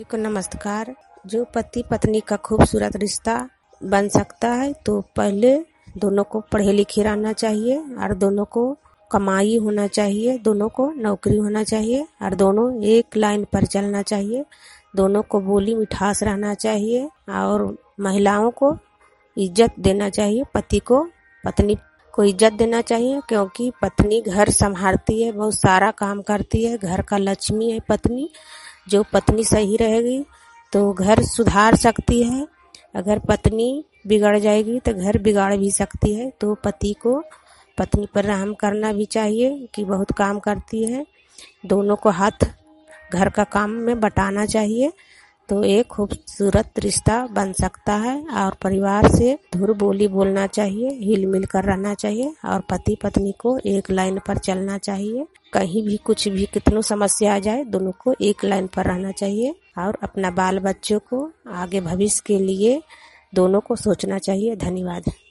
को नमस्कार। जो पति पत्नी का खूबसूरत रिश्ता बन सकता है तो पहले दोनों को पढ़े लिखे रहना चाहिए और दोनों को कमाई होना चाहिए, दोनों को नौकरी होना चाहिए और दोनों एक लाइन पर चलना चाहिए। दोनों को बोली मिठास रहना चाहिए और महिलाओं को इज्जत देना चाहिए। पति को पत्नी को इज्जत देना चाहिए क्योंकि पत्नी घर संभालती है, बहुत सारा काम करती है, घर का लक्ष्मी है पत्नी। जो पत्नी सही रहेगी तो घर सुधार सकती है, अगर पत्नी बिगड़ जाएगी तो घर बिगाड़ भी सकती है। तो पति को पत्नी पर रहम करना भी चाहिए कि बहुत काम करती है। दोनों को हाथ घर का काम में बटाना चाहिए तो एक खूबसूरत रिश्ता बन सकता है। और परिवार से धुर बोली बोलना चाहिए, हिल मिल कर रहना चाहिए और पति पत्नी को एक लाइन पर चलना चाहिए। कहीं भी कुछ भी कितनो समस्या आ जाए दोनों को एक लाइन पर रहना चाहिए और अपना बाल बच्चों को आगे भविष्य के लिए दोनों को सोचना चाहिए। धन्यवाद।